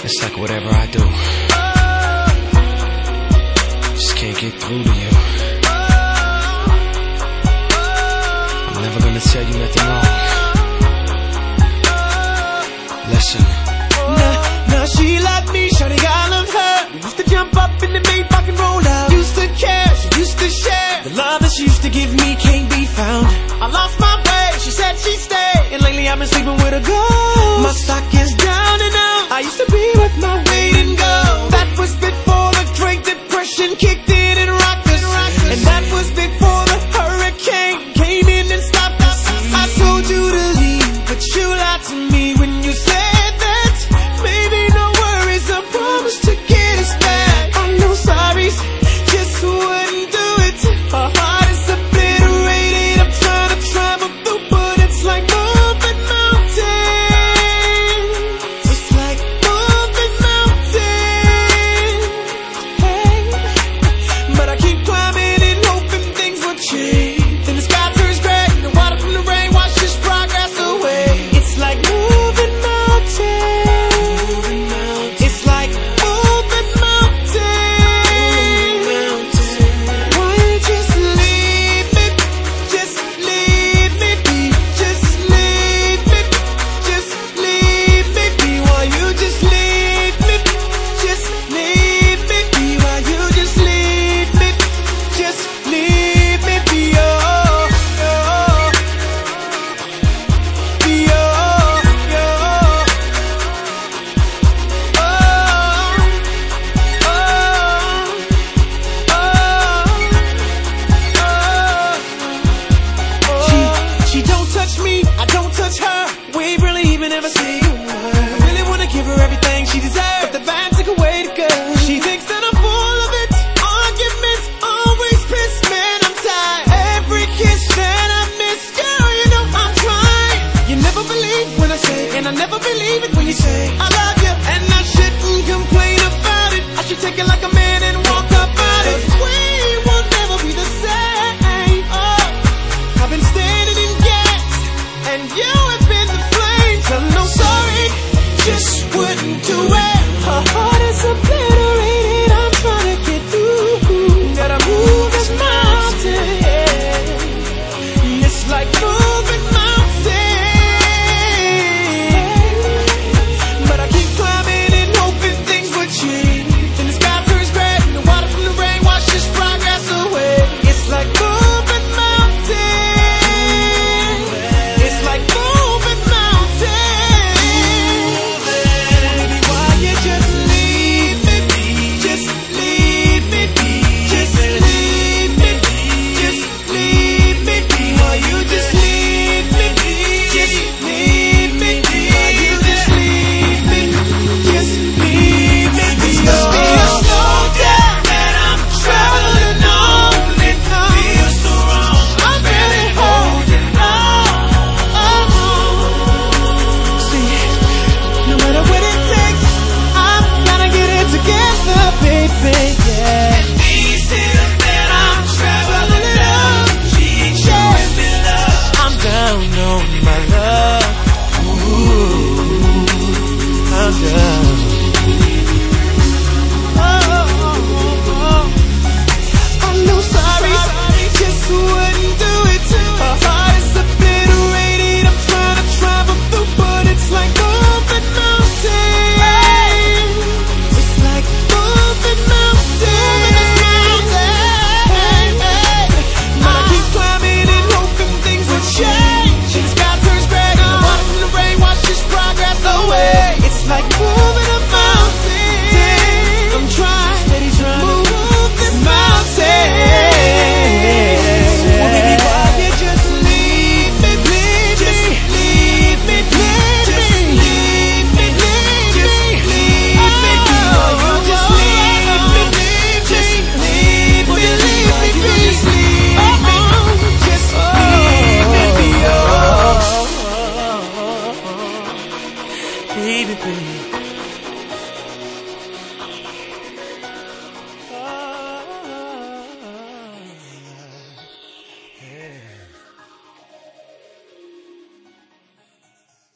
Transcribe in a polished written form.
It's like whatever I do, just can't get through to you. I'm never gonna tell you nothing wrong. Listen. Now she like me, shawty, I love her. We used to jump up in the Maybach and roll out. Used to care, she used to share. The love that she used to give me can't be found. I lost my way, she said she'd stay, and lately I've been sleeping with a ghost. My stock is down and out. I used to be with my weight and go. That was before the Great Depression kicked in and rocked us. And that was before the hurricane came in and stopped us. I told you to leave, but you lied to me when you said that. Baby, no worries, I promise to get us back. I know sorries just wouldn't do it. Our heart is obliterated. I'm trying to travel through, but it's like moving mountains. It's like moving mountains. Hey, but I keep climbing and hoping things will change. Then the sky turns gray, and the water from the rain washes progress away. It's like moving mountains. It's like moving mountains. Why you just leave me? Just leave me be. Just leave me. Just leave me be. Why you just leave me? Just leave me be. Why you just leave me? Just leave me be. Oh, oh, be oh, oh, She don't touch me, I don't touch her. We ain't really even ever say a word. I really wanna give her everything she deserves, but the vibe took away the girl. She thinks that I'm full of it. Arguments always piss, man, I'm tired. Every kiss that I miss, girl, you know I'm trying. You never believe when I say, and I never believe it when you say I love you, and I shouldn't complain about it. I should take it like a man and walk up out it. We will never be the same. Oh, I've been standing in gas, and you have been the flame. Tell no sorry, just wouldn't do it. Her heart is obliterated. I'm trying to get through. Gotta move this mountain. It's like moving mountains. But I keep climbing and hoping things would change. Then the sky turns gray, and the water from the rain washes progress away. It's like moving mountains. It's like moving mountains. Baby, why you just leave me be? Just leave me be. Just leave me be. Just leave me be. Why you just leave me be? Just leave me be. Why you just leave me? Just leave me be. Must be a slow down that I'm traveling on. It feels so wrong. I'm really holding on. See, no matter what it takes, I'm gonna get it together, baby. Yeah. And these hills that I'm traveling up, she ain't showing me love. I'm down on my love. Ooh, I'm down. I know sorry, just wouldn't do it. Her heart is obliterated. I'm trying to travel through, but it's like moving mountains. It's like moving mountains. But I keep climbing and hoping things will change. The sky turns gray, and the water from the rain washes progress away. It's like moving a mountain. I'm trying, steady trying to move this mountain. Well, baby, why you just leave me, leave me, leave me, leave me, leave me, just leave me, oh, you just leave me, just leave me, leave me, just leave me, just leave me, oh, baby, baby.